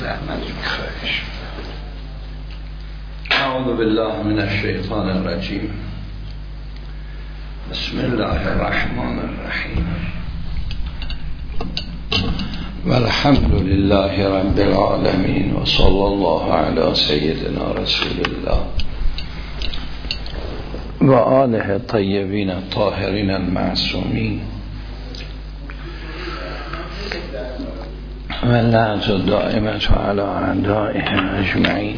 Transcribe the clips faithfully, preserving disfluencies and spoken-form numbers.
زحمت میخواهش. اعوذ بالله من الشیطان الرجیم. بسم الله الرحمن الرحیم. والحمد لله رب العالمین و صلی الله علی سیدنا رسول الله و آله الطیبین الطاهرین المعصومین و لعنت الدائمة على اعدائهم اجمعین.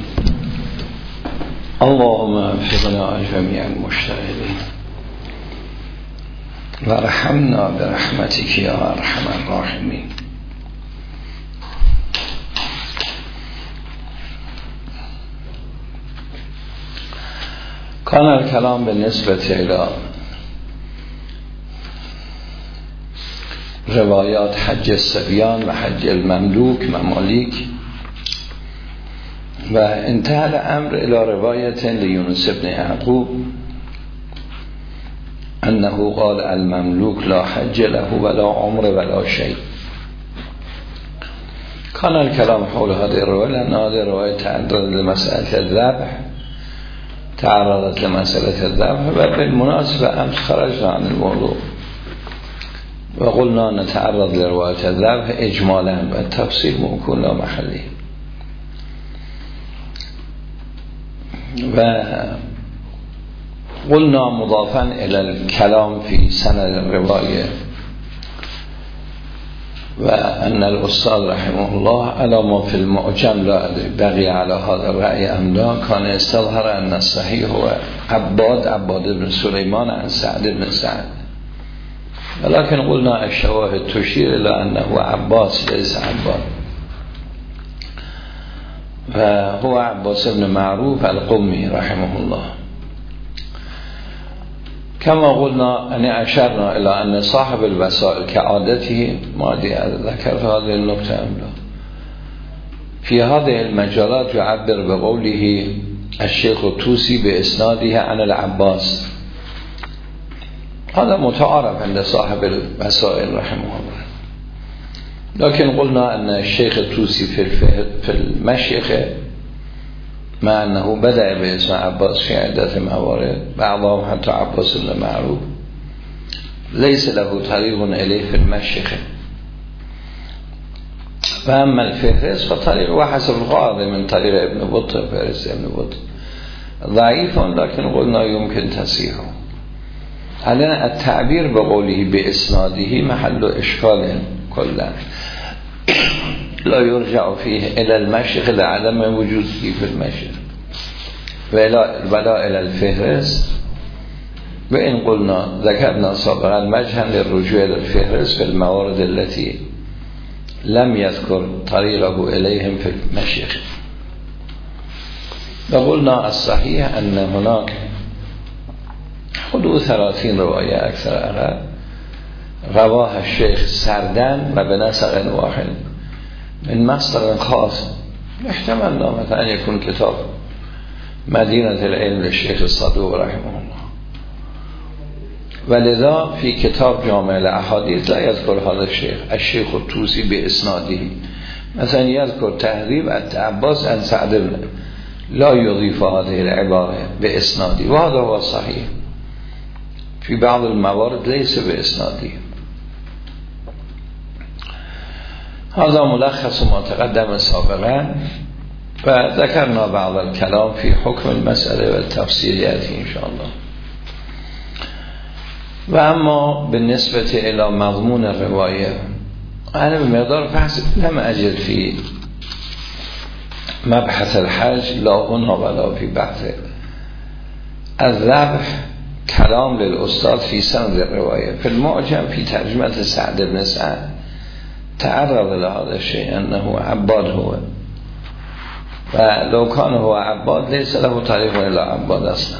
اللهم وفقنا جميع المجتهدین وارحمنا برحمتك یا ارحم الراحمین. کان الکلام به نسبت الى روایات حج الصبیان و حج المملوک ممالیک و انتهى الامر الى روایت لیونس ابن یعقوب انه قال المملوک لا حج له ولا عمر ولا شيء. کان الکلام حول هذه الرواية لأن هذه الرواية تعرض لمسألة الذبح تعرضت لمسألة الذبح و بالمناسبة امس خرجنا عن الموضوع و قلنا نتعرض لرواية الذبح اجمالا و التفصيل ممكن لا محلی. و قلنا مضافا الى الكلام في سند الرواية و ان الاستاذ رحمه الله على ما في المعجم لا بقي على هذا الرأي امدا كان استظهر ان الصحيح هو عباد عباد بن سليمان عن سعد بن سعد، ولكن قلنا الشواهد تشير الى انه عباس ليس عباد وهو عباس بن معروف القمي رحمه الله. كما قلنا أن أشرنا إلى أن صاحب الوسائل كعادته ما ذكر هذه النقطة أملا في هذه المجالات يعبر بقوله الشيخ الطوسي بإسناده عن العباس. هذا متعارف عند صاحب الوسائل رحمه الله، لكن قلنا أن الشيخ الطوسي في المشيخ مع أنه بدأ باسم عباس في عدة موارد بعضهم حتى عباس بن معروف ليس له طريق إليه في المشيخ. فأما الفهرس فطريق وحسب القاعدة من طريق ابن بطة فهرس ابن بطة ضعيف، لكن قلنا يمكن تصحيحه. علينا التعبير بقوله بإسناده محل إشكال كله لا يرجع فيه إلى المشيخ لعدم وجوده في المشيخ ولا, ولا إلى الفهرس. وإن قلنا ذكرنا سابقا مجهن للرجوع إلى الفهرس في الموارد التي لم يذكر طريقه إليهم في المشيخ. وقلنا الصحيح أن هناك حدود ثلاثين رواية أكثر أقل رواها الشيخ سردن و بنسق واحد من مصدر خاص. احتمال مثلا أن يكون كتاب مدينة العلم للشيخ الصدوق رحمه الله، ولذا في كتاب جامع الأحاديث لا يذكر هذا الشيخ الشيخ الطوسي بإسناده، مثلا يذكر تهذيب العباس عن سعد لا يضيف هذه العبارة بإسناده، وهذا هو صحيح في بعض الموارد ليس بإسناده. هذا ملخص ما تقدم سابقا و ذكرنا بعض الكلام في حكم المسألة والتفصيليات إن شاء الله. و اما بالنسبة إلى مضمون الرواية أنا بمقدار فحص لم أجد في مبحث الحج لا هنا ولا في بحث الذبح كلام للأستاذ في سند الرواية. في المعجم في ترجمة سعد بن سعد تعرض لهذا الشيء أنه عباد هو، ولو كان هو عباد ليس له طريق إلى عباد أصلا.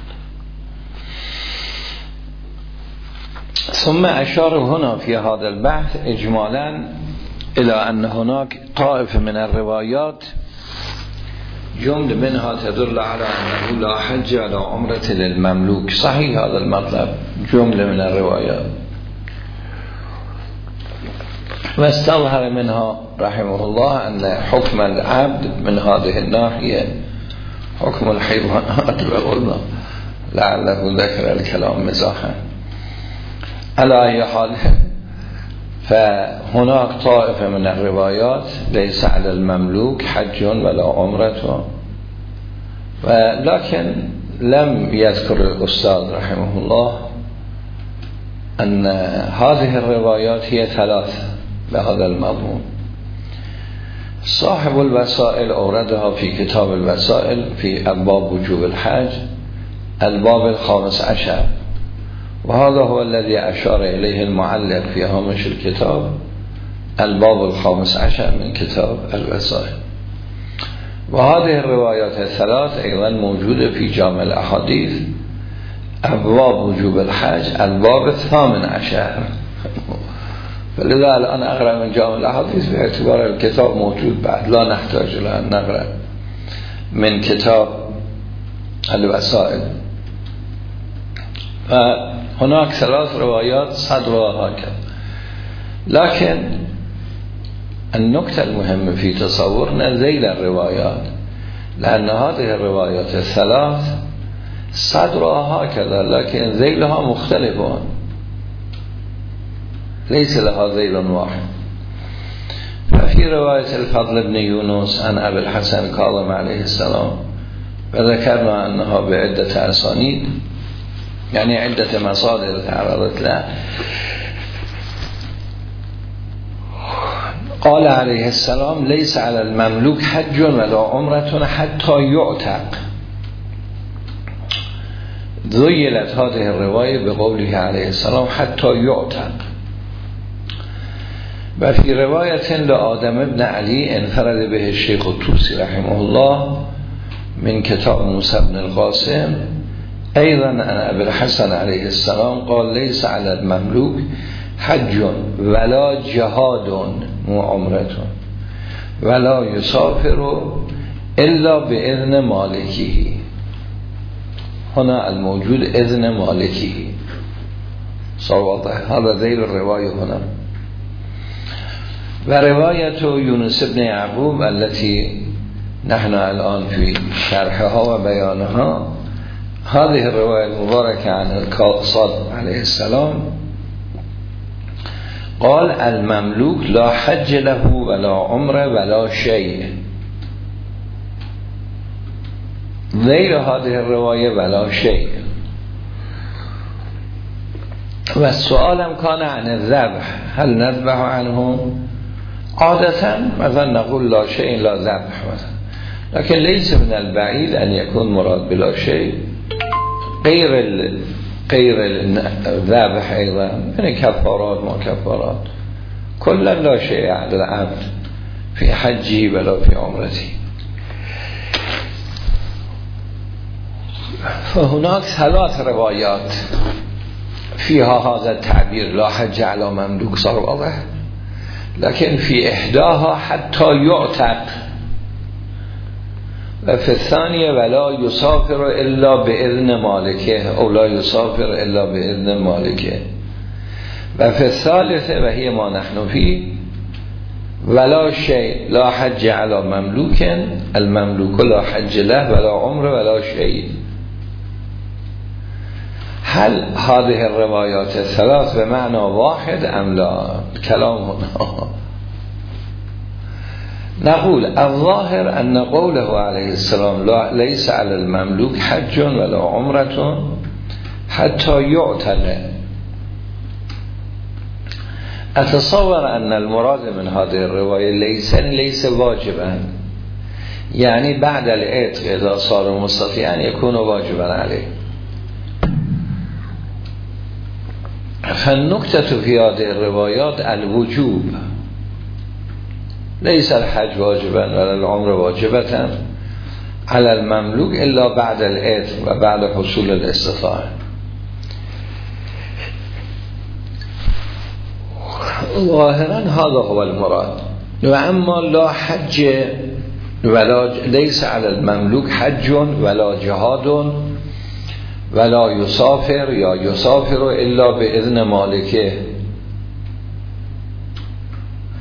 ثم أشار هنا في هذا البحث إجمالا إلى أن هناك طائفة من الروايات جمل منها تدل على أنه لا حج على عمرة للمملوك. صحيح هذا المطلب جملة من الروايات، و استظهر منها رحمه الله ان حكم العبد من هذه الناحية حكم الحيوانات وقلنا لعله ذكر الكلام مزاحا. على أي حال فهناك طائفة من الروايات ليس على المملوك حج ولا عمرة، ولكن لم يذكر الأستاذ رحمه الله أن هذه الروايات هي ثلاثة بهذا المضمون. صاحب الوسائل أوردها في كتاب الوسائل في أبواب وجوب الحج الباب الخامس عشر، وهذا هو الذي أشار إليه المعلق في هامش الكتاب الباب الخامس عشر من كتاب الوسائل. وهذه الروايات الثلاث أيضا موجودة في جامع الأحاديث أبواب وجوب الحج الباب الثامن عشر، فلذا الآن أقرأ من جامع الأحاديث باعتبار الكتاب موجود بعد لا نحتاج إلى أن نقرأ من كتاب الوسائل. فهناك ثلاث روايات صدرها هكذا، لكن النقطة المهمة في تصورنا ذيل الروايات، لأن هذه الروايات الثلاث صدرها هكذا لكن ذيلها مختلفون، ليس لها ذيل واحد. ففي رواية الفضل بن يونس عن أبي الحسن كاظم عليه السلام وذكرنا أنها بعدة أسانيد، يعني عدة مصادر تعرضت له. قال عليه السلام ليس على المملوك حج ولا عمرة حتى يعتق. ذيلت هذه الرواية بقوله عليه السلام حتى يعتق. وفي رواية لآدم بن علي انفرد به الشيخ الطوسي رحمه الله من كتاب موسى بن القاسم أيضا عن أبي الحسن عليه السلام قال ليس على المملوك حج ولا جهاد وعمرة ولا يسافر إلا بإذن مالكه. هنا الموجود إذن مالكه صوت هذا ذيل الرواية هنا. ورواية يونس بن يعقوب التي نحن الآن في شرحها وبيانها هذه الرواية المباركة عن الصادق عليه السلام قال المملوك لا حج له ولا عمره ولا شيء. ذيل هذه الرواية ولا شيء. والسؤال كان عن الذبح هل نذبح عنه؟ عادة مثلا نقول لا شيء لا ذبح مثلا، لكن ليس من البعيد أن يكون مراد بلا شيء غير ال... غير الذبح أيضا من كفارات ما كفارات كلا لا شيء على العبد في حجه ولا في عمرته. فهناك ثلاث روايات فيها هذا التعبير لا حج على مملوك صار واضح، لكن في إحداها حتى يعتق، وفي الثانية ولا يسافر إلا بإذن مالكه أو لا يسافر إلا بإذن مالكه، وفي الثالثة وهي ما نحن فيه ولا شيء لا حج على مملوك المملوك لا حج له ولا عمر ولا شيء. هل هذه الروايات الثلاث بمعنى واحد أم لا؟ كلام هنا نقول الظاهر أن قوله عليه السلام لا ليس على المملوك حج ولا عمرة حتى يعتق. أتصور أن المراد من هذه الرواية ليس ليس واجبا، يعني بعد العتق إذا صار مستطيعا يكون واجبا عليه. فالنكتة في هذه الروايات الوجوب، ليس الحج واجبا ولا العمر واجبة على المملوك إلا بعد العتق وبعد حصول الاستطاعة. ظاهرا هذا هو المراد. وأما لا حج ولا ليس على المملوك حج ولا جهاد ولا يسافر یا يسافر إلا بإذن مالكه،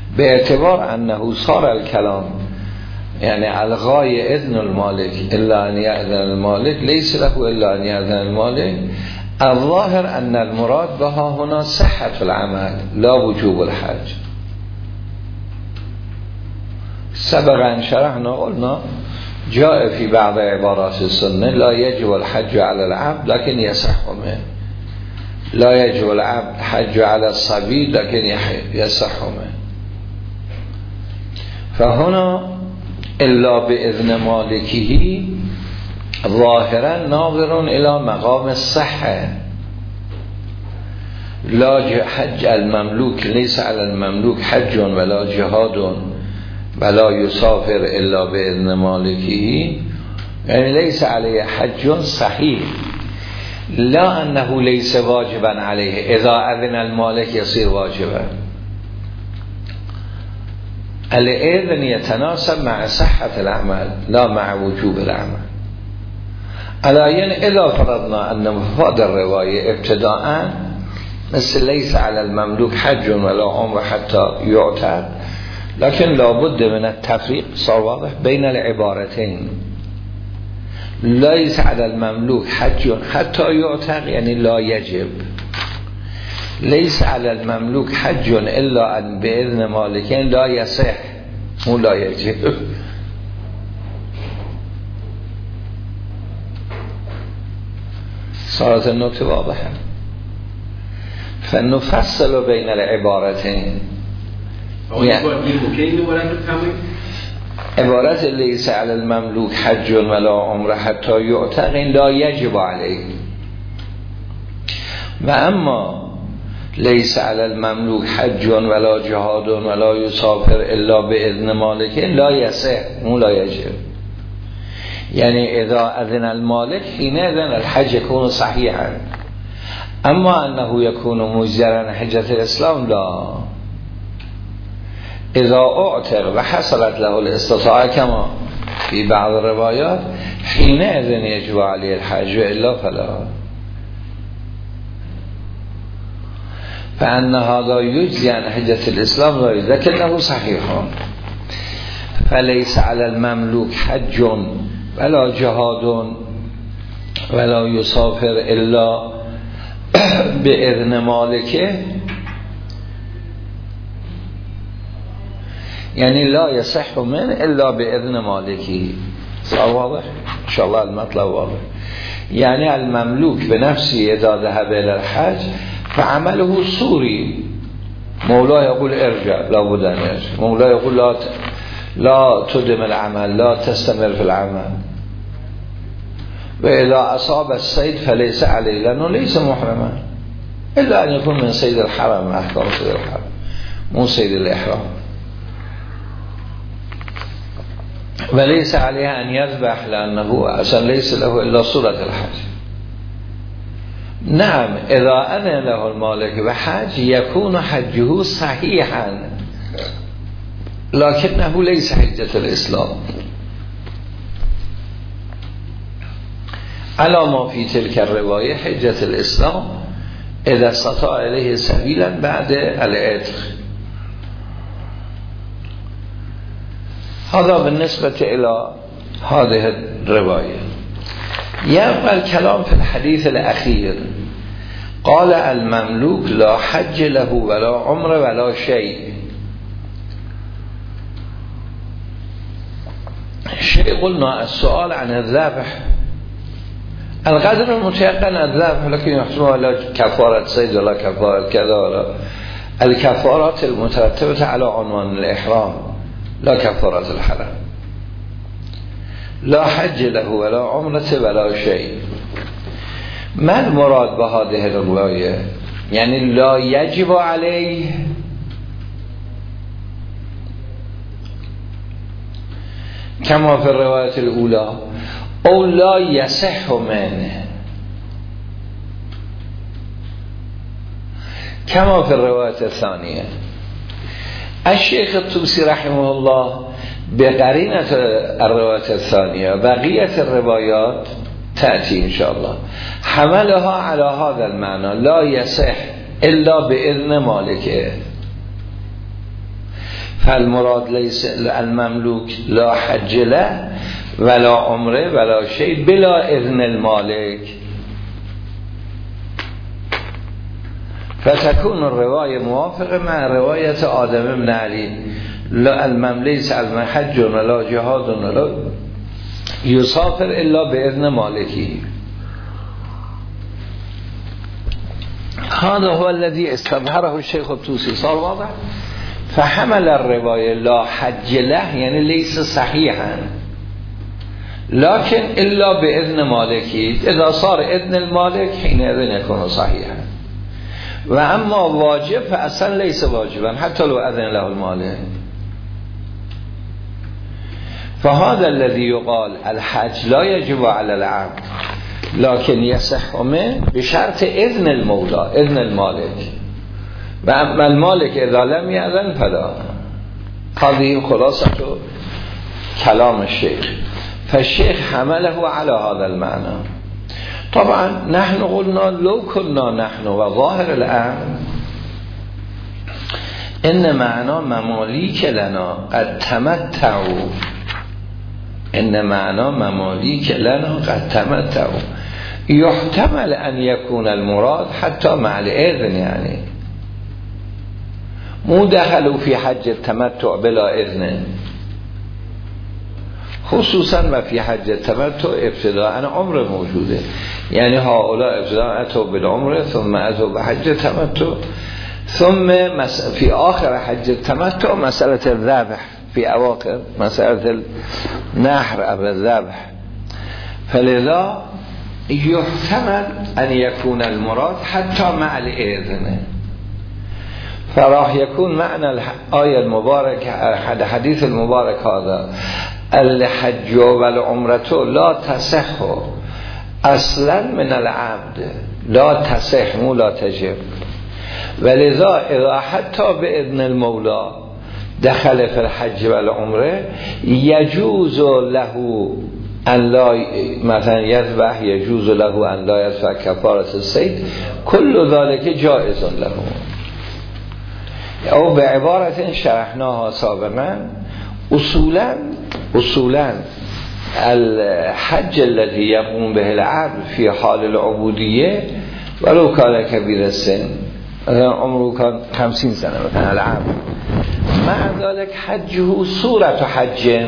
به اعتبار انه صار الکلام یعنی الغای اذن المالک الا ان یأذن المالک لیس له الا ان یأذن المالک، الظاهر ان المراد بها هنا صحت العمل لا وجوب الحج. سبقا شرحنا قلنا جاء في بعض عبارات السنه لا يجب الحج على العبد لكن يصح منه، لا يجب العبد حج على الصبي لكن يصح منه. فهنا الا باذن مالکه ظاهرا ناظر الى مقام الصحه، لا حج المملوک لیس علی المملوک حج ولا جهاد ولا یسافر الا باذن مالکه، یعنی لیس علیه حج صحیح، لا انه لیس واجبا علیه اذا اذن المالک یصیر واجبا. الاذن يتناسب مع صحة العمل لا مع وجوب العمل. علایاً اذا فرضنا ان مفاد الرواية ابتداءً مثل ليس على المملوك حج ولا عمر حتى يعتق، لكن لابد من التفريق صار واضح بين العبارتين. ليس على المملوك حج حتى يعتق يعني لا يجب، ليس على المملوك حج الا ان باذن مالکین لا يصح مو لا يجب. صارت النکته واضحه. فنفصل بين العبارتين. عبارت لیس علی المملوک حج ولا عمره حتی یعتق لا یجب علیه، و اما لیس علی المملوک حج ولا جهاد ولا یسافر الا باذن مالکه لا یصح مو لا یجب، یعنی اذا اذن المالک حینئذ الحج یکون صحیحا، اما انه یکون مجزرا حجت الاسلام لا، اذا اعتق و حصلت له الاستطاعه كما في بعض الروایات حینئذ یجب علیه الحج و الا فلا. فان هذا یجزی عن حجت الاسلام لا لكنه صحیح، فلیس علی المملوک حج ولا جهاد ولا یسافر الا باذن مالکه، یعنی لا یصح من الا باذن مالکی. صار واضح ان شاء الله المطلب واضح. یعنی المملوک به نفسی اذا ذهب الى الحج فعمله سوری، مولا یقول ارجع لا بد ان يرجع، مولا یقول لا لا تدم العمل لا تستمر في العمل، و اذا اصاب الصید فليس عليه لانه ليس محرما الا ان يكون من صید الحرم، احکام صید الحرم مو صید الاحرام، وليس عليه ان يذبح لانه اصلا ليس له الا صورة الحج. نعم اذا اذن له المالک بحج يكون حجه صحيحا لكنه ليس حجة الاسلام على ما في تلك الرواية حجة الاسلام اذا استطاع اليه سبيلا بعد العتق. هذا بالنسبة إلى هذه الرواية. يبقى الكلام في الحديث الأخير، قال المملوك لا حج له ولا عمر ولا شيء. شيء قلنا السؤال عن الذبح، القدر المتيقن الذبح لكن يحتمل على كفارة صيد ولا كفارة كذا ولا الكفارات المترتبة على عنوان الإحرام لا كفارة الحرام. لا حج له ولا عمرة ولا شيء. ما المراد بهذه الرواية؟ يعني لا يجب عليه كما في الرواية الأولى او لا يصح منه كما في الرواية الثانية. الشيخ الطوسي رحمه الله بقرينة الرواية الثانية بقية الروايات تأتي إن شاء الله حملها على هذا المعنى لا يصح إلا بإذن مالكه، فالمراد لیس المملوک لا حج له ولا عمره ولا شیء بلا اذن المالک فتكون الروایه موافقه مع روایت آدم بن علی لا المملوک لیس الحج ولا جهاد ولا یسافر الا باذن مالکی. هذا هو الذي استظهره الشيخ الطوسي. صار واضح؟ فحمل الرواية لا حج له يعني ليس صحيحا لكن إلا بإذن مالكي، إذا صار إذن المالك حينئذ يكون صحيحا. وأما واجب فأصلا ليس واجبا حتى لو أذن له المالك. فهذا الذي يقال الحج لا يجب على العبد لكن يصح منه بشرط اذن المولى اذن المالك، و اما المالك اذا لم يأذن فلا. هذه خلاصة كلام الشيخ. فالشيخ حمله على هذا المعنى. طبعا نحن قلنا لو كنا نحن وظاهر الأمر إن معنى مماليك لنا قد تمتعوا، إن معنى مماليك لنا قد تمتعوا يحتمل أن يكون المراد حتى مع الإذن، يعني مو دخلوا في حج التمتع بلا إذن، خصوصا ما في حج التمتع ابتداء عمر موجوده، يعني هؤلاء ابتداء أتوا بالعمر ثم أتوا بحج التمتع، ثم في آخر حج التمتع مسألة الذبح، في أواخر مسألة النحر أو الذبح. فلذا يحتمل أن يكون المراد حتى مع الإذن. فراح يكون معنى الآية المباركة الحديث المبارك هذا الحج والعمرة لا تصح اصلا من العبد، لا تصح مو لا تجب. ولذا اذا حتى بإذن المولى دخل في الحج والعمره يجوز له ان لا مثلا يذبح، يجوز له ان لا يذبح كفارة الصيد، كل ذلك جائز له. او بعبارة شرحناها سابقا اصولا اصولا الحج الذي يقوم به العبد في حال العبودية ولو كان كبير السن، مثلا عمره كان خمسين سنة مثلا العبد، مع ذلك حجه صورة حج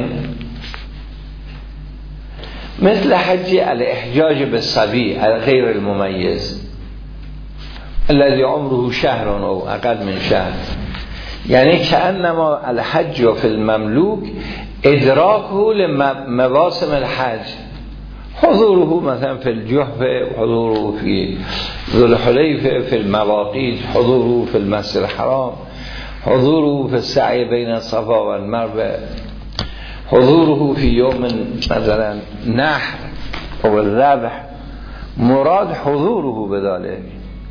مثل حج الاحجاج بالصبي غير المميز الذي عمره شهر أو أقل من شهر، يعني كأنما الحج في المملوك إدراكه لمواسم الحج، حضوره مثلا في الجحفة، حضوره في ذو الحليفة، في المواقيت، حضوره في المسجد الحرام، حضوره في السعي بين الصفا والمروة، حضوره في يوم مثلا نحر أو الذبح، مراد حضوره بذلك.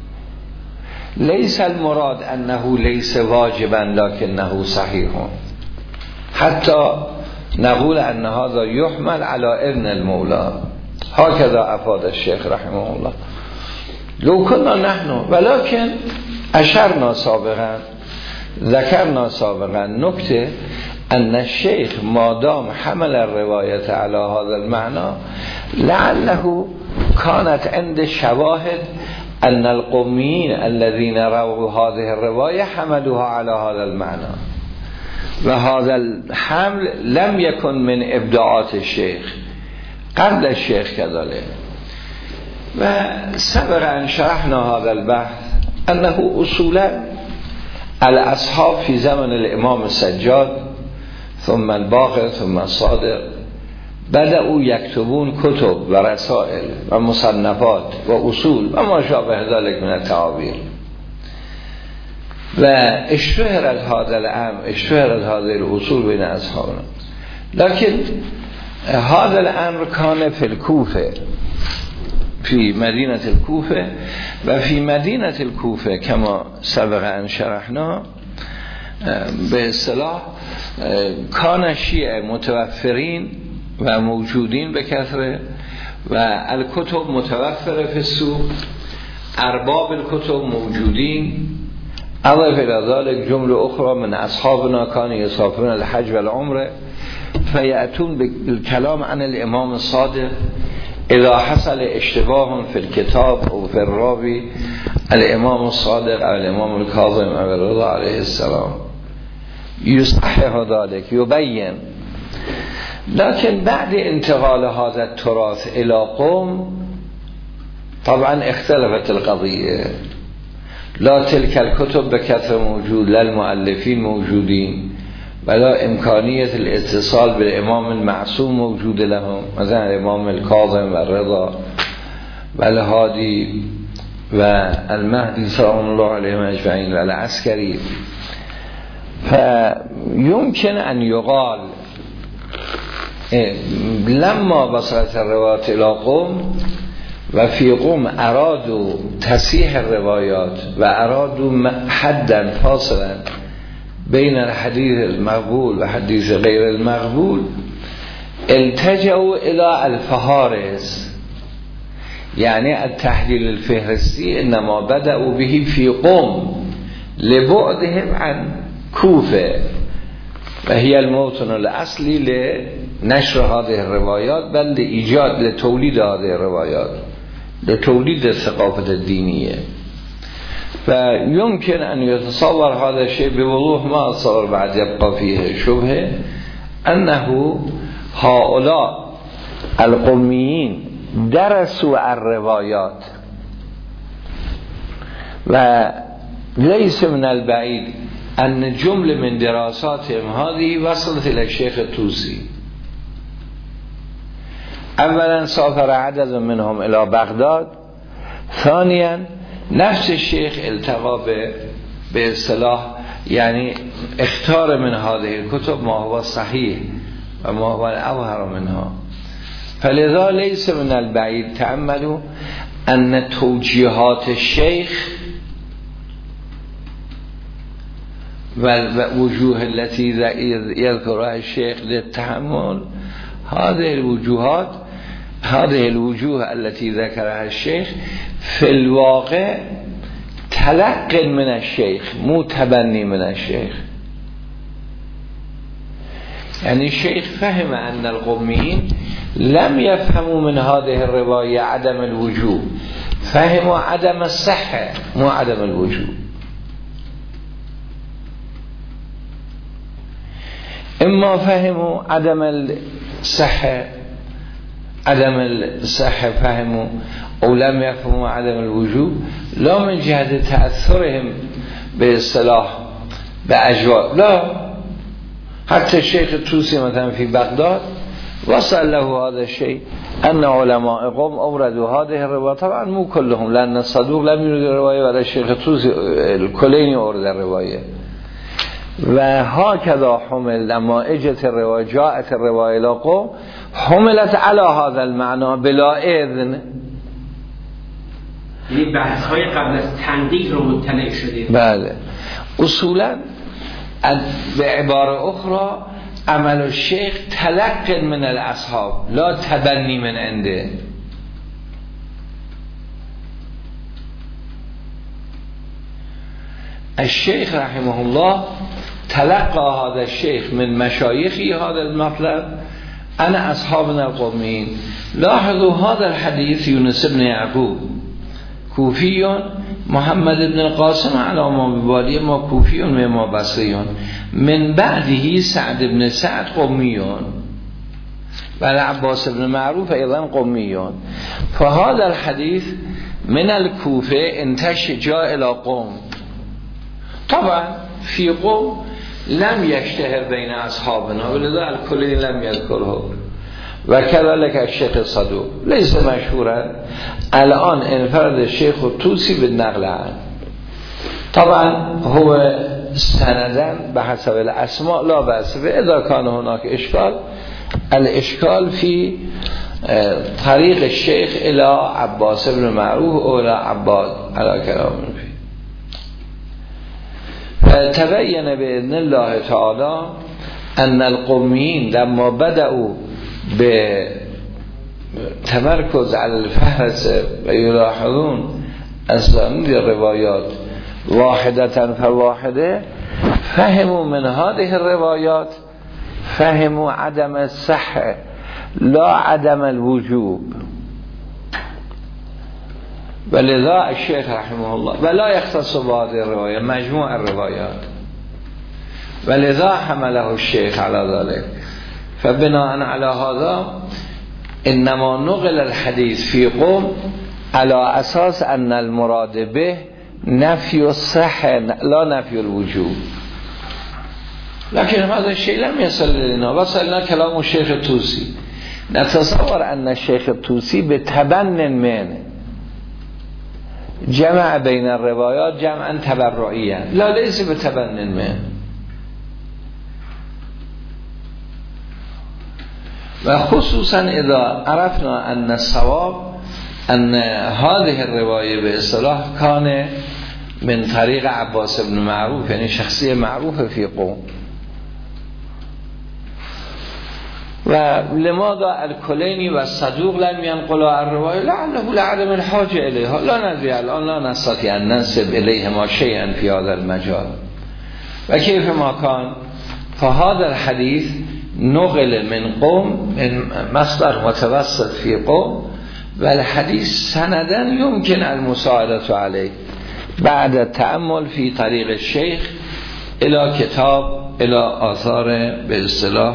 ليس المراد أنه ليس واجبا لكنه صحيح، حتى نقول أن هذا يحمل على إذن المولى. هكذا أفاد الشيخ رحمه الله. لو كنا نحن، ولكن أشرنا سابقا ذكرنا سابقا نكته أن الشيخ ما دام حمل الرواية على هذا المعنى لعله كانت عند شواهد أن القوميين الذين رووا هذه الرواية حملوها على هذا المعنى، وهذا الحمل لم يكن من إبداعات الشيخ، قبل الشيخ كذلك. وسبق أن شرحنا هذا البحث أنه أصولا الأصحاب في زمن الإمام السجاد ثم الباقر ثم الصادق بدأوا يكتبون كتب و رسائل و مصنفات و اصول و ما شابه ذلك من التعابير، و اشتهرت هذا الامر، اشتهرت هذه الاصول بين اصحابنا. لكن هذا الامر كان في الكوفه، في مدينة الكوفة، و في مدينة الكوفة كما سبق ان شرحنا به اصطلاح كان الشیعه متوفرین و موجودین به کثره و الکتب متوفره فی السوق، ارباب الکتب موجودین، اضاف الى ذلك جمله اخرى من اصحابنا كانوا يسافرون الحج والعمره فيأتون بالكلام عن الامام الصادق اذا حصل اشتباه في الكتاب او في الراوي الامام الصادق او الامام الكاظم او الرضا عليه السلام يصحح ذلك يبين. لكن بعد انتقال هذا التراث الى قوم طبعا اختلفت القضيه، لا تلك الكتب بكثرة موجود، لا المؤلفين موجودين، ولا إمكانية الاتصال بالإمام المعصوم موجود لهم، مثلا الإمام الكاظم والرضا والهادي والمهدي سلام الله عليهم أجمعين والعسكري. فيمكن أن يقال لما وصلت الروايات إلى قوم وفي قوم ارادوا تصحيح الروایات و ارادوا حدا فاصلا بین الحدیث المقبول و حدیث غیر المقبول التجوا الى الفهارس، یعنی التحلیل الفهرستی انما بدأوا به فی قوم لبعدهم عن کوفه و هي الموطن الاصلی لنشر هذه الروایات بل لإيجاد لتولید هذه الروایات لتولید الثقافة الدينية. فيمكن أن يتصور هذا الشيء بوضوح ما أتصور بعد يبقى فيه شبهة أنه هؤلاء القوميين درسوا الروايات وليس من البعيد أن جملة من دراساتهم هذه وصلت إلى الشيخ الطوسي. اولا سافر عدد منهم الى بغداد، ثانيا نفس الشيخ التقى به اصطلاح يعني اختار من هذه الكتب ما هو صحيح و ما هو الاظهر منها. فلذا ليس من البعيد تأملوا ان توجيهات الشيخ والوجوه التي يذكرها الشيخ للتحمل هذه الوجوهات هذه الوجوه التي ذكرها الشيخ في الواقع تلق من الشيخ مو تبني من الشيخ. يعني الشيخ فهم أن القوميين لم يفهموا من هذه الرواية عدم الوجوه، فهموا عدم الصحة مو عدم الوجوه. إما فهموا عدم الصحة عدم الصحة فهموا أو لم يفهموا عدم الوجوب، لا من جهة تأثرهم باصطلاح بأجواء، لا حتى الشيخ الطوسي مثلا في بغداد وصل له هذا الشيء أن علماء قوم أوردوا هذه الرواية، طبعا مو كلهم لأن الصدوق لم يورد الرواية ولا الشيخ الطوسي الكليني أورد الرواية. وهكذا حمل لما اجت الرواية جاءت الرواية لقوم حملت على هذا المعنى بلا اذن. این بحث های قبل از تنقیح رو مطلع شدید. بله اصولا به عبارة اخرى عمل الشيخ تلق من الاصحاب لا تبني من عنده. الشيخ رحمه الله تلقى هذا الشيخ من مشايخه هذا المطلب أنا أصحابنا القوميين. لاحظوا هذا الحديث يونس بن يعقوب كوفي، محمد بن القاسم على ما ببالي ما كوفي وما بصري، من بعده سعد بن سعد قومي والعباس بن معروف أيضا قومي. فهذا الحديث من الكوفة انتشر جاء إلى قوم، طبعا في قوم لم يشتهر بين أصحابنا ولذا الكلين لم يذكره، وكذلك الشيخ الصدوق ليس مشهورا. الآن انفرد الشيخ الطوسي بالنقل عنه، طبعا هو سنداً بحسب الأسماء لا بأس به. إذا كان هناك إشكال الإشكال في طريق الشيخ إلى عباس بن معروف أو إلى عباد على كلام فيه. فتبين بإذن الله تعالى أن القوميين لما بدأوا بتمركز على الفهرس ويلاحظون أسانيد الروايات واحدة فواحده فهموا من هذه الروایات فهموا عدم الصحة لا عدم الوجوب. ولذا الشيخ رحمه الله ولا يختص بهذه الرواية مجموع الروايات ولذا حمله الشيخ على ذلك. فبناء على هذا انما نقل الحديث في قوم على اساس ان المراد به نفي الصحة لا نفي الوجوب. لكن هذا الشيء لم يصل لنا. وصلنا كلام الشيخ الطوسي. نتصور ان الشيخ الطوسي بتبن من جمع بين الروايات جمعا تبرعيا لا ليس بتبن من. و خصوصا اذا عرفنا ان الصواب ان هذه الرواية به اصطلاح كان من طریق عباس بن معروف یعنی شخصی معروف فی قوم. و لماذا الکلینی و صدوق لم ينقلوا الرواية لعله لعدم الحاجة إليها لا ندري الآن لا نستطيع أن ننسب إليهما شيئا في هذا المجال. وكيف ما كان فهذا الحديث نقل من قوم من مصدر متوسط في قوم والحديث سندا يمكن المساعدة عليه بعد التأمل في طريق الشيخ إلى كتاب إلى آثار باصطلاح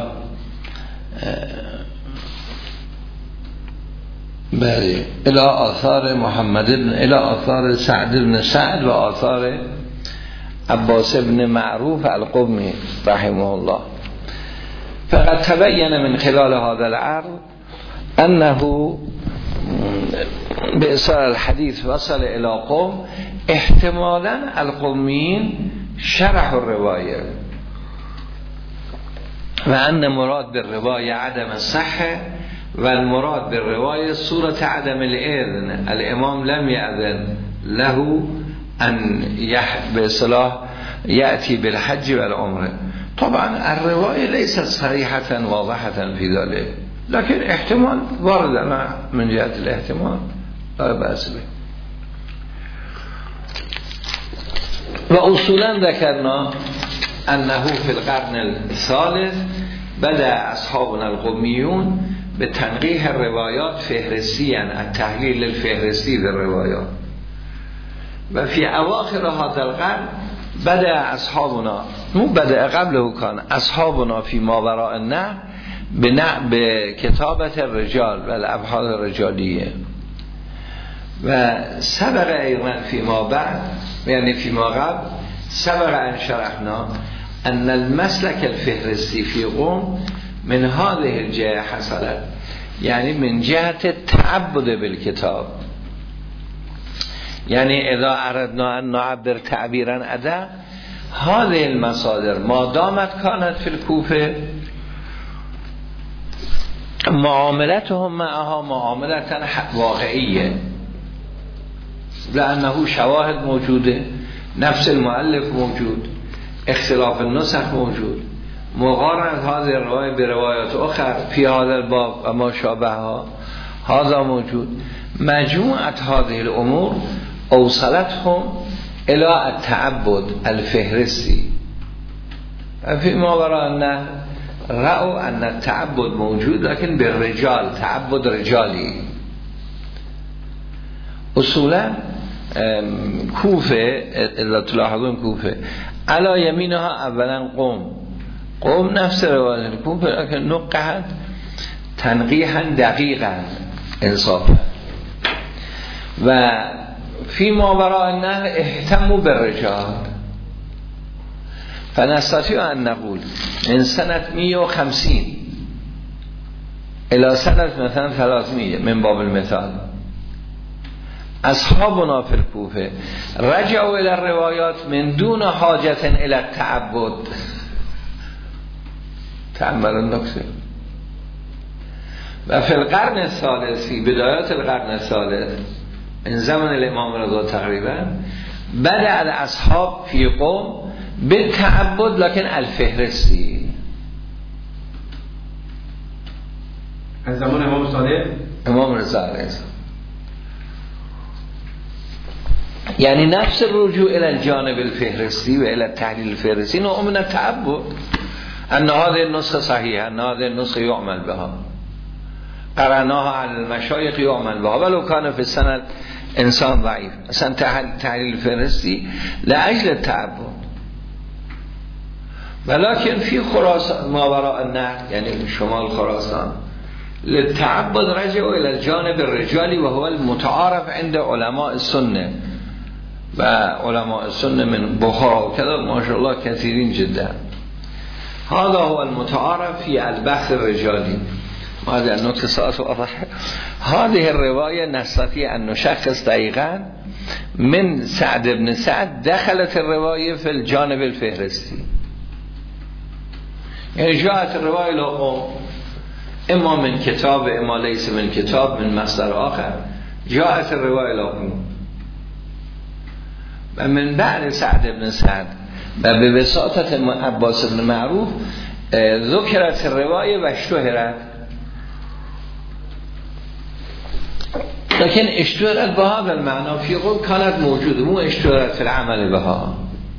بله إلى آثار محمد بن إلى آثار سعد بن سعد و آثار عباس بن معروف القومي رحمه الله. فقد تبين من خلال هذا العرض أنه بإصال الحديث وصل إلى قوم احتمالا القوميين شرحوا الرواية وأن مراد بالرواية عدم الصحة والمراد بالرواية صورة عدم الإذن. الإمام لم يأذن له أن بصلاح يأتي بالحج والعمرة. طبعا الرواية ليست صريحة واضحة في ذلك لكن احتمال وارد من جهة الاحتمال لا بأس به. وأصولا ذكرنا أنه في القرن الثالث بدأ أصحابنا القوميون بتنقيح الروايات فهرستيا التحليل الفهرستي للروايات. وفي أواخر هذا القرن بدأ أصحابنا مو بدأ قبله كان أصحابنا في ماوراء النهر بكتابة الرجال والأبحاث الرجالية. و سبق أيضا فيما بعد يعني فيما قبل سبق أن شرحنا أن المسلك الفهرستي في قوم من هذه الجهة حصلت يعني من جهة التعبد بالكتاب. يعني إذا أردنا أن نعبر تعبيرا أداء هذه المصادر ما دامت كانت في الكوفة معاملتهم معها معاملة واقعية لأنه شواهد موجودة نفس المؤلف موجود اختلاف النسخ موجود مقارنة هذه الرواية بروايات أخرى في هذا الباب وما شابهها هذا موجود. مجموعة هذه الأمور أوصلتهم إلى التعبد الفهرستي. فيما وراء النهر رأوا أن التعبد موجود لكن بالرجال تعبد رجالي. أصولا كوفة إذا تلاحظون كوفة على يمينها اولا قوم قوم نفس رواية الكوفة لكن نقحت تنقيحا دقيقا انصافا. و فيما وراء النهر اهتموا بالرجال. فنستطيع أن نقول من سنة مئة وخمسين إلى سنة مثلا ثلاثمئة من باب المثال أصحابنا في الكوفة رجعوا إلى الروايات من دون حاجة إلى التعبد. تأمل النكتة. وفي القرن الثالث في بدايات القرن الثالث من زمن الإمام رضا تقريبا بدأ الأصحاب في قوم بالتعبد لكن الفهرستي. از زمان امام صادق امام رضا علیه السلام یعنی نفس رجوع الى الجانب الفهرستی و الى التحلیل الفهرستی نوع من التعبد ان هذه النسخه صحیحه ان هذه النسخه يعمل بها قرناها علی المشایخ يعمل بها ولو كان في السند انسان ضعیف. اصلا تحلیل الفهرستی لاجل التعبد ولكن في خراسان ما وراء النهر یعنی شمال خراسان للتعبد رجعوا الى الجانب الرجالی و هو المتعارف عند علماء السنه و علماء السنه من بخارا و كذا ما شاء الله كثيرين جدا. هذا هو المتعارف في البحث الرجالي. هذا النقطة ساعات واضح. هذه الرواية نستطيع أن نشخص دقيقا من سعد بن سعد دخلت الرواية في الجانب الفهرستي. يعني جاءت الرواية لهم اما من كتاب اما ليس من كتاب من مصدر آخر جاءت الرواية لهم و من بعد سعد بن سعد و به وساطت عباس بن معروف ذکرت الرواية و اشتهرت لكن اشتهرت بهذا المعنى في قول كانت موجودة مو اشتهرت في العمل بها.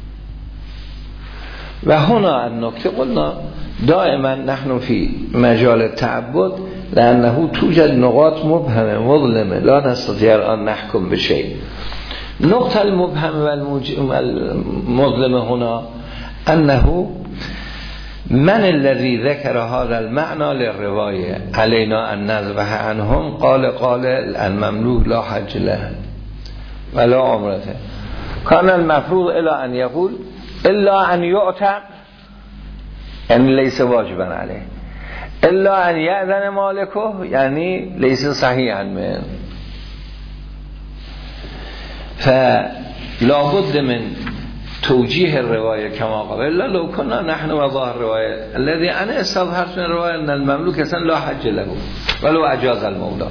و هنا النکته قلنا دائما نحن في مجال التعبد لأنه توجد نقاط مبهمة مظلمة لا نستطيع الآن نحكم بشيء. نقطة المبهمة والمظلمة هنا أنه من الذي ذكر هذا المعنى للرواية علينا أن نذبح عنهم قال قال المملوك لا حج له ولا عمرته كان المفروض إلى أن يقول إلا أن يعتق يعني ليس واجبا عليه إلا أن يأذن مالكه يعني ليس صحيحا منه. فلا بد من توجيه الرواية كما قال إلا لو كنا نحن وظاهر الرواية الذي أنا استظهرت من الرواية أن المملوك أصلا لا حج له ولو أجاز المولى.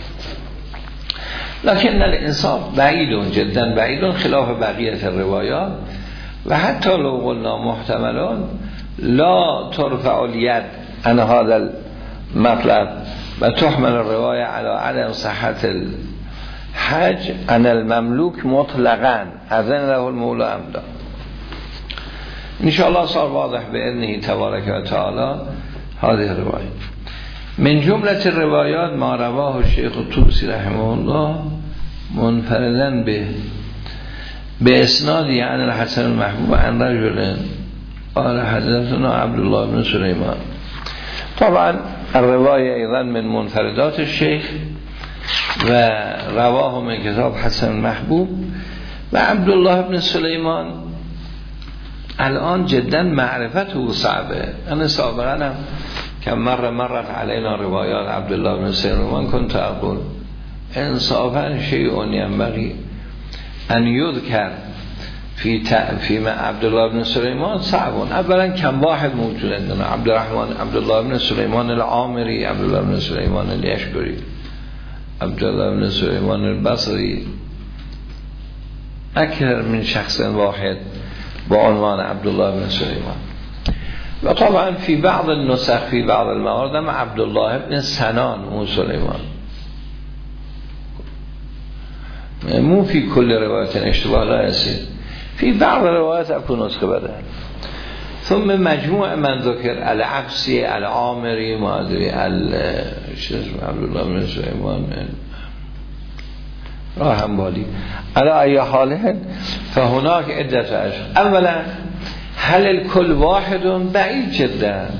لكن الإنصاف بعيد جدا بعيد خلاف بقية الروايات و حتی لو قلنا محتملون لا ترفع اليد عن هذا المطلب و تحمل الرواية على عدم صحة الحج عن المملوك مطلقا اذن له المولى امدا. ان شاء الله صار واضح بإذنه تبارك و تعالى هذه الرواية. من جملة الروايات ما رواه الشيخ الطوسي رحمه الله منفردا به بإسنادی عن الحسن المحبوب عن رجل قال حدثنا عبد الله بن سليمان. طبعا الرواية أيضا من منفردات الشيخ و رواه من کتاب حسن المحبوب و عبد الله بن سليمان الان جدا معرفته صعبه. انا سابقا هم که مر مرت علینا روایات عبد الله بن سليمان كنت اقول انصافا شيء ينبغي ان يذكر في في عبد الله بن سليمان صعب. اولا كم واحد موجود عندنا عبد الرحمن عبد الله بن سليمان العامري عبد الله بن سليمان اليشكري عبد الله بن سليمان البصري اكثر من شخص واحد بعنوان عبد الله بن سليمان. و طبعا في بعض النسخ في بعض الموارد مع عبد الله بن سنان مو سليمان مو في كل رواية اشتباه لا يصير في بعض الروايات أكون نسخة بدل. ثم مجموع من ذكر العبسي العامري ما أدري عبد الله بن سليمان راهم بالي على أي حال فهناك عدة أشخاص. أولا هل الكل واحد؟ بعيد جدا.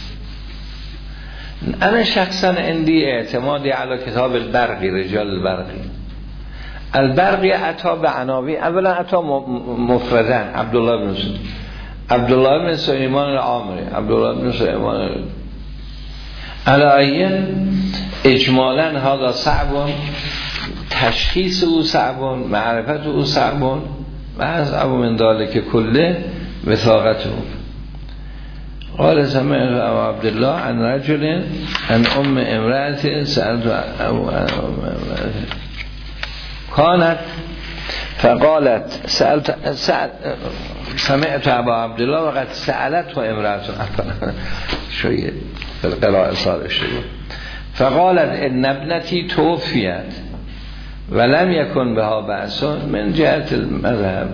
أنا شخصا عندي اعتمادي على كتاب البرقي رجال البرقي. البرقي أتى بعناوين اولا أتى مفردان عبد الله بن سليمان عبد الله بن سليمان العامري عبد الله بن سليمان على أي اجمالا هذا صعب تشخيص او صعب معرفت او صعب و از ابو من ذلك كله وثاقته. قال سمعت ابو عبد الله عن رجل عن ام امرأة سألت ابو كانت فقالت سألت سأل سمعت ابو عبد الله وقد سألت و امرأة شوية في القراءة صار الشيء فقالت ان ابنتي توفيت ولم یکن بها بأسون من جهت المذهب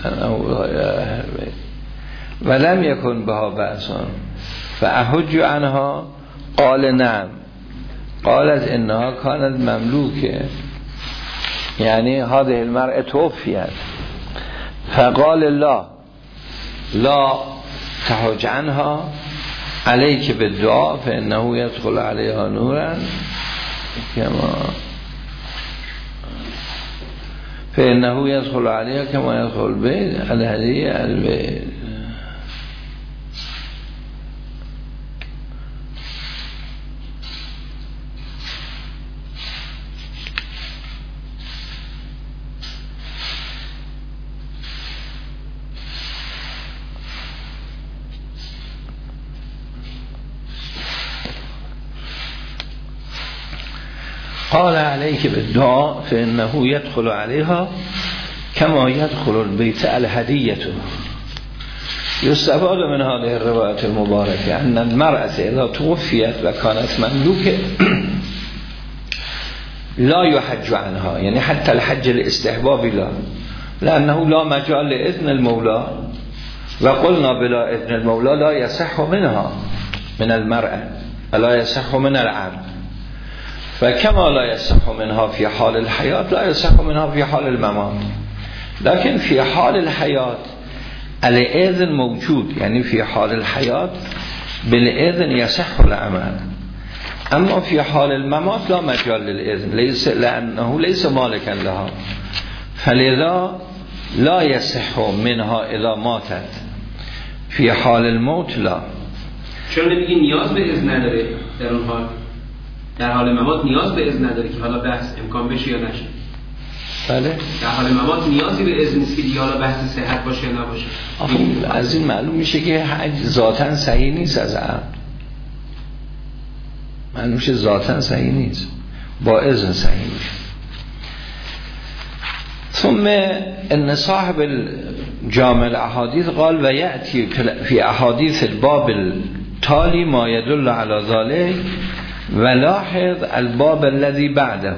ولم یکن بها بأسون فاحج عنها قال نعم قالت انها كانت مملوکه یعنی هذه المرأة توفیت فقال لا لا تحج عنها عليك بالدعاء فإنه يدخل عليها نورا كما فإنه يدخل عليها كما يدخل البيت الهدية البيت. قال عليك بالدعاء فإنه يدخل عليها كما يدخل البيت الهدية. يستفاد من هذه الرواية المباركة أن المرأة إذا توفيت وكانت مملوكة لا يحج عنها، يعني حتى الحج الاستحبابي لا، لأنه لا مجال لإذن المولى، وقلنا بلا إذن المولى لا يصح منها من المرأة ولا يصح من العبد، فكما لا يصح منها في حال الحياة لا يصح منها في حال الممات. لكن في حال الحياة الإذن موجود، يعني في حال الحياة بالإذن يصح العمل، أما في حال الممات لا مجال للإذن ليس، لأنه ليس مالكا لها، فلذا لا يصح منها إذا ماتت. في حال الموت لا. چون نمیگی نیاز به اذن نداره در اون حال، در حال ممات نیاز به اذن نداره که حالا بحث امکان بشه یا نشه. بله. در حال ممات نیازی به اذن نیست که دیگه حالا بحث صحت باشه یا نباشه. آخه از این معلوم میشه که حج ذاتاً صحیح نیست از عقل. معلوم میشه ذاتاً صحیح نیست، با اذن صحیح میشه. ثم ان صاحب الجامع الاحاديث قال و یأتی فی احادیث الباب التالي ما يدل على ذلك ولاحظ الباب الذي بعده.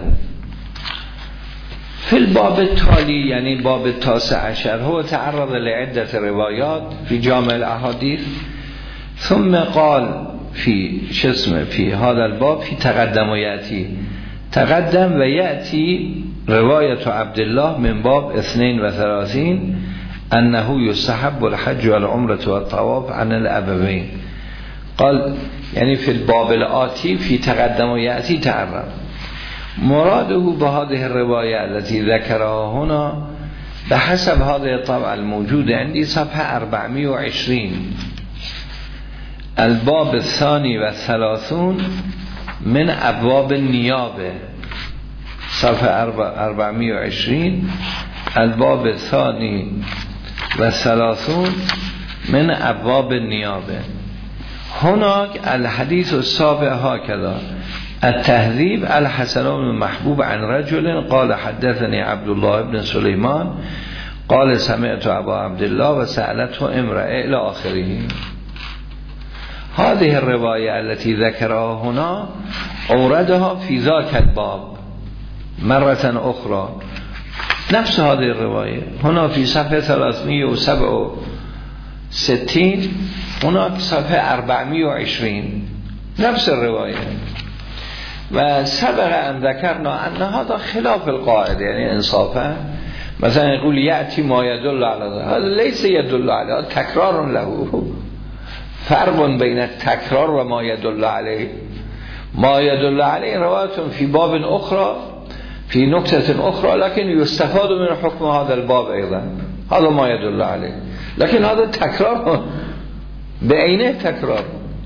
في الباب التالي يعني باب التاسع عشر هو تعرض لعدة روايات في جامع الأحاديث، ثم قال في شسمه في هذا الباب في تقدم ويأتي تقدم ويأتي رواية عبد الله من باب اثنين وثلاثين أنه يستحب الحج والعمرة والطواف عن الأبوين. قال يعني في الباب الآتي في تقدم ويأتي تعرض. مراده بهذه الرواية التي ذكرها هنا بحسب هذا الطبع الموجود عندي صفحة أربعمائة وعشرين الباب الثاني والثلاثون من أبواب النيابة، صفحة أربعمائة وعشرين الباب الثاني والثلاثون من أبواب النيابة. هناك الحديث السابع هكذا التهذيب الحسن بن محبوب عن رجل قال حدثني عبد الله بن سليمان قال سمعت أبا عبد الله وسألته امرأة إلى آخره. هذه الرواية التي ذكرها هنا أوردها في ذاك الباب مرة أخرى، نفس هذه الرواية هنا في صفحة ثلاثمائة وسبعة وستين هناك صفحة أربعمائة وعشرين نفس الرواية. وسبق أن ذكرنا أن هذا خلاف القاعدة، يعني إنصافا مثلا يقول يأتي ما يدل على هذا ليس يدل على هذا تكرار له، فرق بين التكرار وما يدل عليه. ما يدل عليه رواية في باب أخرى في نكتة أخرى لكن يستفاد من حكم هذا الباب أيضا، هذا ما يدل عليه، لكن هذا تكرار بعينه تكرار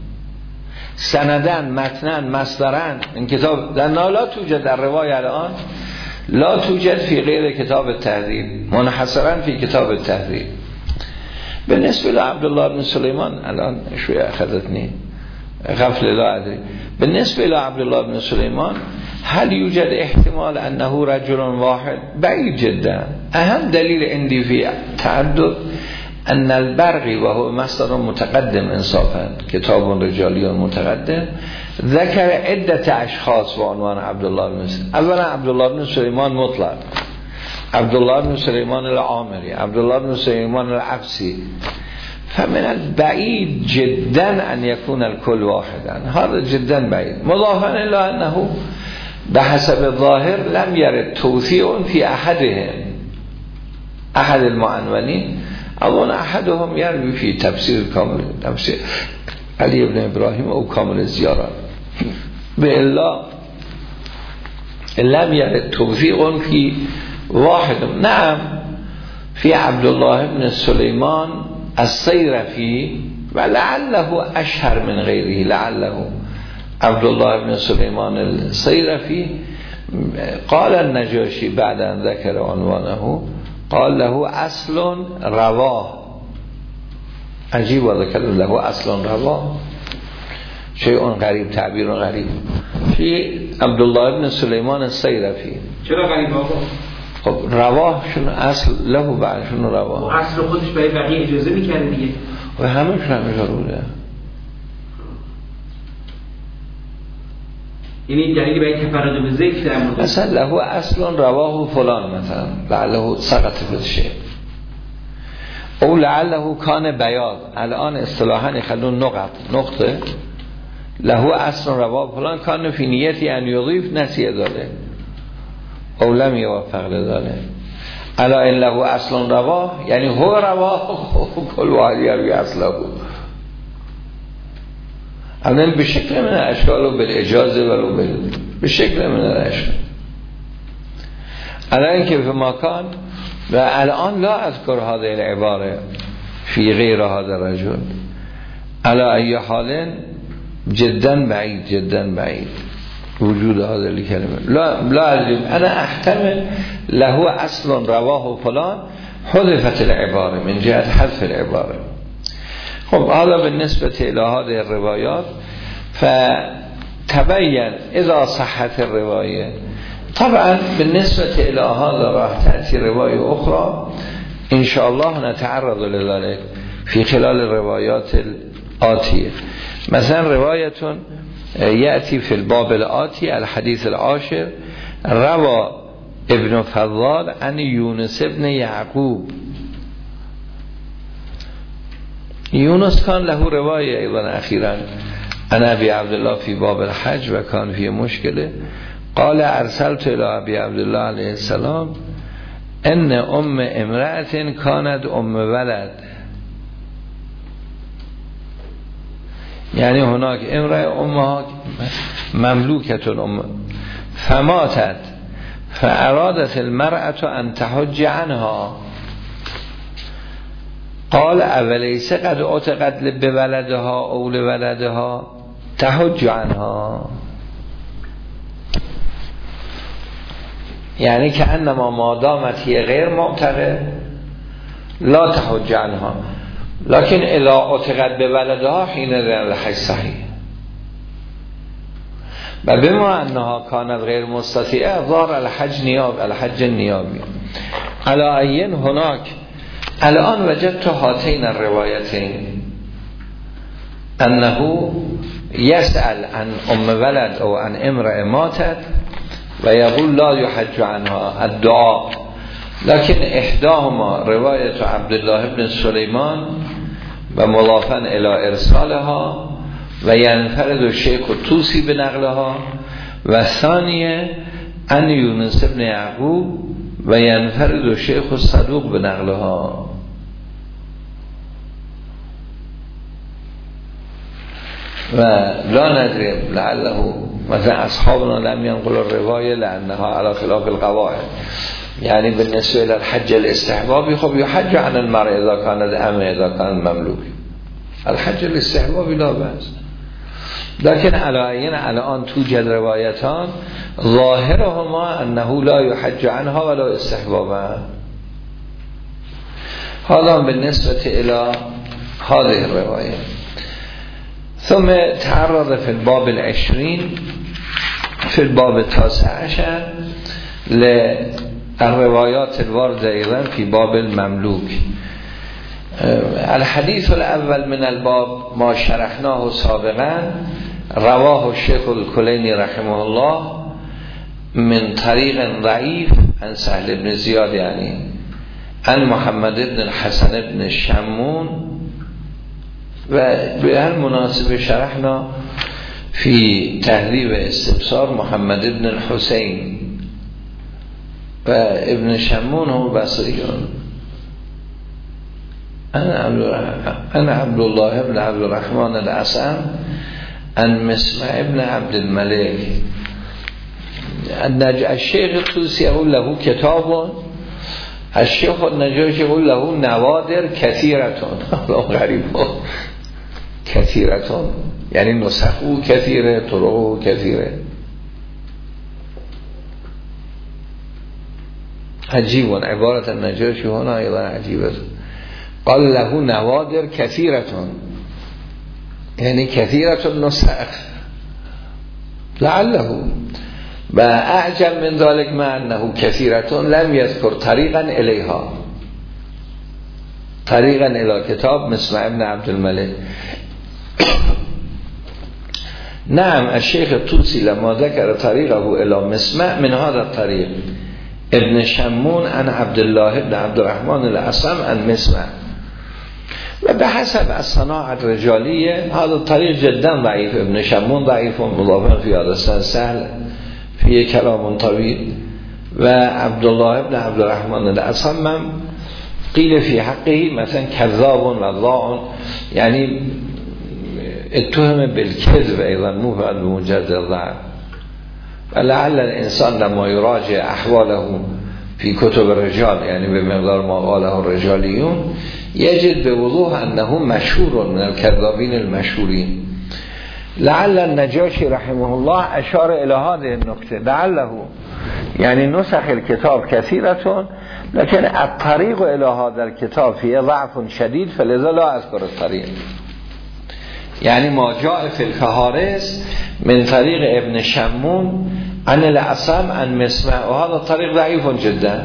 سندن متنن مصدرن. این کتاب لأنه لا توجد در روایه الان، لا توجد في غير كتاب التهذيب، منحصرا في كتاب التهذيب. بالنسبة لعبد الله بن سليمان الان شوية أخذتني غفل لا أدري. بالنسبة لعبد الله بن سليمان هل يوجد احتمال أنه رجل واحد؟ بعيد جدا. أهم دليل عندي في تعدد ان البرقی و هو مصدر متقدم انصافا کتاب رجالی متقدم ذکر عدت اشخاص و عنوان عبدالله بن سلیمان. اولا عبدالله بن سلیمان مطلق، عبدالله بن سلیمان العامری، عبدالله بن سلیمان العبسی. فمن البعید جدا ان يكون الكل واحدا، هذا جدا بعید. مضافا الى انه بحسب الظاهر لم يرد توثيق في احدهم، احد المعنونين. اظن احدهم يروي في تفسير كامل تفسير علي بن ابراهيم او كامل الزيارات، بإلا لم يرد توثيق في واحد. نعم في عبد الله بن سليمان الصيرفي ولعله اشهر من غيره، لعله عبد الله بن سليمان الصيرفي قال النجاشي بعد ان ذكر عنوانه قال له اصل رواه. عجیب و ذکر له اصل رواه، شیء غریب، تعبیر غریب. فی عبدالله بن سلیمان الصیرفی. چرا غریب آقا؟ خب رواه شون اصل له بعدشون رواه، و اصل خودش برای بقیه اجازه میکرده دیگه و همه شون همه بوده. یعنی دلیلی برای تفرد به ذکر در مورد مثلا له اصل رواه فلان، مثلا لعله سقط فشه او لعله کان بیاض. الان اصطلاحا خلون نقط نقطه له اصل رواه فلان کان فی نیتی ان یضیف نسیه داده او لم یوفق لذاله. الا ان له اصل رواه یعنی هو رواه کل واحد یروی اصله. الان به شکل من اشکال و بالاجازه ولو به شکل من اشکال. الان که به مکان و الان لا اذکر هذه العباره فی غیر هذا الرجل. علی ای حال جدا بعید جدا بعید وجود هذه الکلمه. لا لا علم انا احتمل له اصل رواه فلان حذفت العباره من جهت حذف العباره. خب حالا بالنسبه الى هذه الروايات فتبين اذا صحت الروايه. طبعا بالنسبه الى هذا راح تاتي روايه اخرى ان شاء الله نتعرض لذلك في خلال الروايات الآتية. مثلا رواية يأتي في الباب الآتي الحديث العاشر روى ابن فضال عن يونس ابن يعقوب. يونس كان له رواية أيضا أخيرا عن أبي عبد الله في باب الحج وكان فيه مشكلة. قال أرسلت إلى أبي عبد الله عليه السلام ان ام امرأة كانت ام ولد، یعنی هناك امرأة امها مملوكة ام فماتت فارادت المرأة ان تحج عنها. قال اولیس قد اعتقد بولدها او لولدها تحج عنها. یعنی که انما ما دامت هی غیر معتقد لا تحج عنها لكن الا اعتقد به ولدها حين الحج صحیح. و بما انها کانت غیر مستطیعه ظهر الحج نیاب الحج نیابی. علا این هناك الان وجدت هاتین الروایتین انه يسأل عن ام ولد او عن امرأة ماتت و یقول لا یحج عنها الدعاء. لكن احداهما روایت عبدالله بن سلیمان و مضافا الى ارسالها و ینفرد الشیخ الطوسی بنقلها و ثانیه ان یونس بن یعقوب و ینفرد الشیخ الصدوق بنقلها. و لا ندري لعله مثلا اصحابنا لم ينقلوا الروايه لانها على خلاف القواعد. يعني بالنسبه الى الحج الاستحبابي خب يحج عن المرء اذا كانت ام اذا كان مملوك. الحج الاستحبابي لا باس. لكن على عين على ان توجد روايتان ظاهرهما انه لا يحج عنها ولا استحبابا. هذا بالنسبه الى هذه الروايه. ثم تعرض في الباب العشرين في الباب التاسع عشر للروايات الواردة أيضا في باب المملوك. الحديث الاول من الباب ما شرحناه سابقا رواه الشيخ الكليني رحمه الله من طریق ضعیف عن سهل بن زیاد یعنی عن محمد بن الحسن بن شمون و به هر مناسب شرحنا فی تهذیب استبصار محمد بن الحسین و ابن شمون هم بصریون. انا عبدالله بن عبد الرحمن الأصم عن مسمع ابن عبد الملك الشیخ الطوسی يقول له کتاب، الشیخ النجاشی يقول له نوادر کثیرتون. غریب کثیرتون یعنی نسخو کثیره، طرقو کثیره. عجیب عبارت النجاشی هنا ایضا عجیبه. قال له نوادر کثیرتون یعنی کثیرتون نسخ لعله و اعجب من ذلك ما انه کثیرتون لم یذکر طریقا الیها، طریقا الی کتاب مسمع ابن عبد الملك. نعم الشيخ الطوسي لما ذكر طريقه الى مسمع من هذا الطريق ابن شمون عن عبد الله بن عبد الرحمن الأصم عن مسمع و به حسب الصناعة الرجالية هذا الطريق جدا ضعيف. ابن شمون ضعيف مضافا في هذا السن سهل فيه كلام طويل و عبد الله بن عبد الرحمن الأصم قيل في حقه مثلا كذاب وضاع يعني اتهم بالكذب ايضا مو بمجرد الضعف. ولعل الانسان لما يراجع احواله في كتب الرجال يعني بمقدار ما قاله الرجاليون يجد بوضوح انه مشهور من الكذابين المشهورين. لعل النجاشي رحمه الله اشار الى هذه النقطه لعله يعني نسخ الكتاب كثيرة لكن الطريق الى هذا الكتاب فيه ضعف شديد فلذا لا اذكر الطريق. يعني ما جاء في الفهارس من طريق ابن شمون عن الأصم عن مسمع وهذا الطريق ضعيف جدا.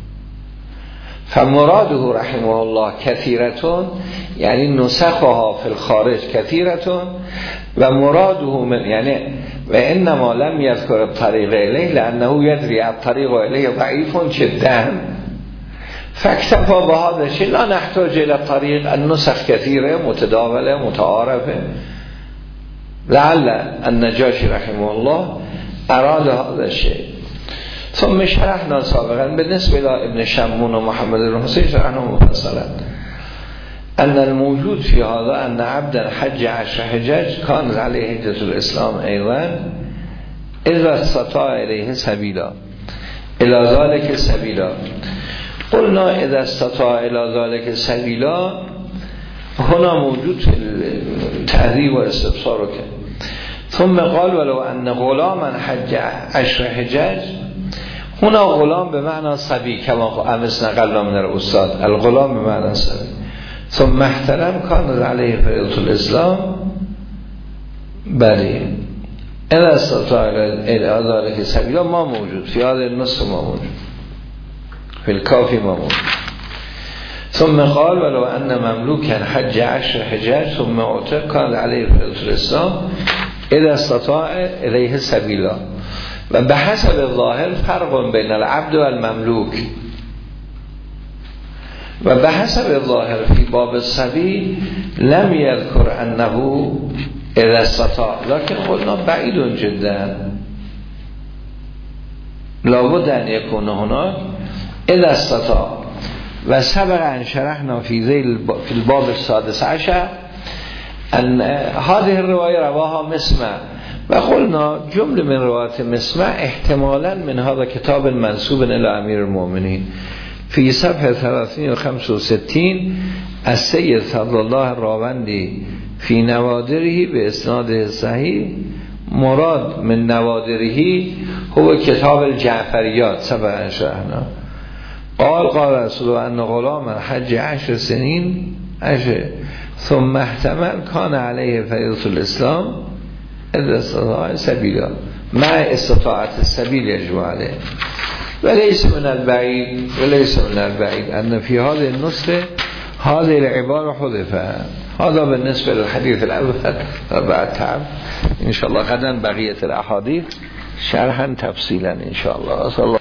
فمراده رحمه الله كثيرة يعني نسخها في الخارج كثيرة و مراده من يعني وإنما لم يذكر الطريق إليه لأنه يدري الطريق إليه ضعيف جدا فاكتفى بهذا الشيء لا نحتاج إلى الطريق. النسخ كثيرة متداولة متعارفة. لعل النجاشي رحمه الله أراد هذا الشيء. ثم شرحنا سابقا بالنسبة إلى ابن شمون ومحمد بن حسين شرحنا مفصلا أن الموجود في هذا أن عبدا حج عشر حجاج كانت عليه حجة الإسلام أيضا إذا استطاع إليه سبيلا إلى ذلك سبيلا. قلنا إذا استطاع إلى ذلك سبيلا هنا موجود في التهذيب والاستبصار. ثم قال ولو أن غلاما حج عشر حجاج هنا غلام بمعنى صبي كما أمس نقلنا من الأستاذ الغلام بمعنى صبي. ثم احترم كان عليه فريضة الإسلام بلي إذا استطاع إلى ذلك سبيلا ما موجود في هذا النص ما موجود في الكافي ما موجود. ثم قال ولو أن مملوكا حج عشر حجاج ثم اعتق كان عليه فريضة الإسلام إذا استطاع إليه سبيلا. و بحسب الظاهر فرق بين العبد والمملوك و بحسب الظاهر في باب السبيل لم يذكر أنه إذا استطاع لكن قلنا بعيد جدا لابد أن يكون هناك إذا استطاع. و سبق أن شرحنا في ذيل في الباب السادس عشر أن هذه الرواية رواها مسمع و قلنا جمله من روایت مسمع احتمالا من هذا كتاب منسوب إلى أمير المؤمنين في صفحة ثلاثين وخمسة وستين السيد صلى الله الراوندي في نوادره بإسناده صحيح مراد من نوادره هو كتاب الجعفريات. سبق أن شرحنا قال قال رسول الله أن غلام حج عشر سنين عشر ثم احتمل كان عليه فريضة الإسلام إذا استطاع سبيلا مع استطاعة السبيل يجب عليه. وليس من البعيد وليس من البعيد أن في هذه النسخة هذه العبارة حذفت. هذا بالنسبة للحديث الأول وبعد تعب إن شاء الله غدا بقية الأحاديث شرحا تفصيلا إن شاء الله.